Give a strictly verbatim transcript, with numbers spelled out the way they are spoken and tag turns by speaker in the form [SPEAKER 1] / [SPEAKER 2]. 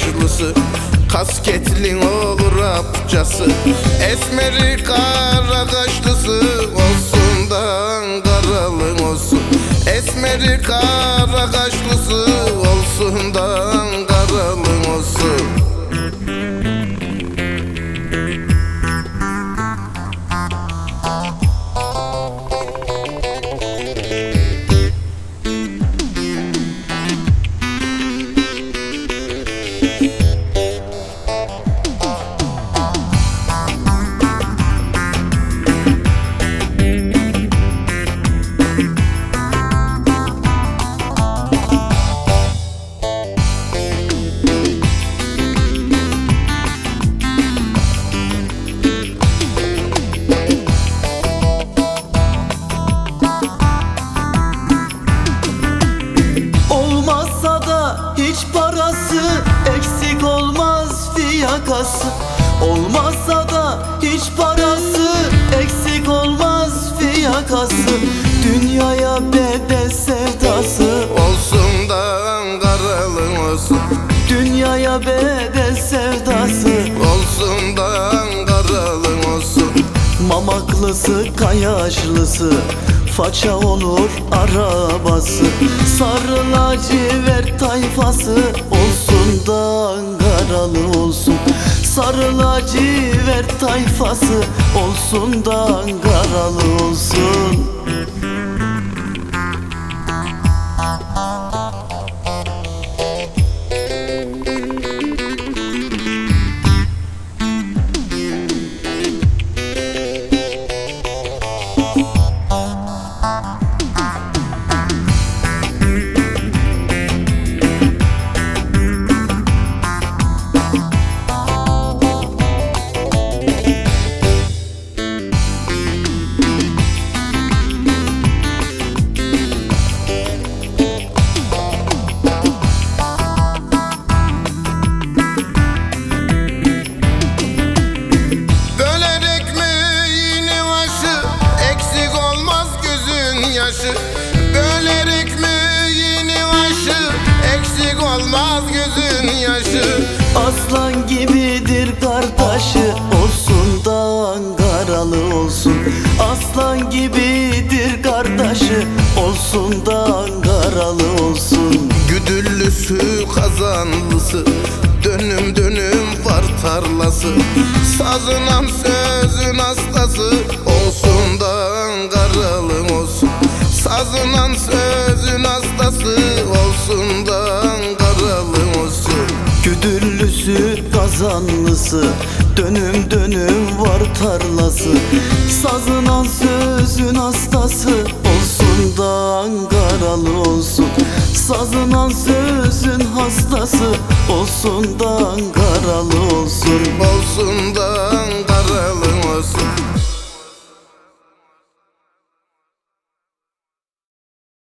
[SPEAKER 1] kaşlısı, kasketli olur apçası. Esmeri kara kaşlısı olsun da Ankaralı olsun. Esmeri kara kaşlısı olsun da Ankaralı olsun.
[SPEAKER 2] Eksik olmaz fiyakası, olmazsa da hiç parası. Eksik olmaz fiyakası, dünyaya bedel sevdası
[SPEAKER 1] olsun da Ankaralı olsun.
[SPEAKER 2] Dünyaya bedel sevdası
[SPEAKER 1] olsun da Ankaralı olsun.
[SPEAKER 2] Mamaklısı kayaşlısı, faça olur arabası. Sarı lacivert tayfası olsun da Ankaralı olsun. Sarı lacivert tayfası olsun da Ankaralı olsun.
[SPEAKER 1] Bölerek mi yeni aşı, eksik olmaz gözün yaşı.
[SPEAKER 2] Aslan gibidir kardeşi olsun da Ankaralı olsun. Aslan gibidir kardeşi olsun da Ankaralı olsun.
[SPEAKER 1] Güdüllüsü kazanlısı, dönüm dönüm var tarlası. Sazınan sözün hastası olsun da Ankaralı olsun. Sazınan sözün hastası olsun da Ankaralı olsun.
[SPEAKER 2] Güdüllüsü kazanlısı, dönüm dönüm var tarlası. Sazınan sözün hastası olsun da Ankaralı olsun. Sazınan sözün hastası olsun da Ankaralı olsun.
[SPEAKER 1] Olsun da Ankaralı olsun.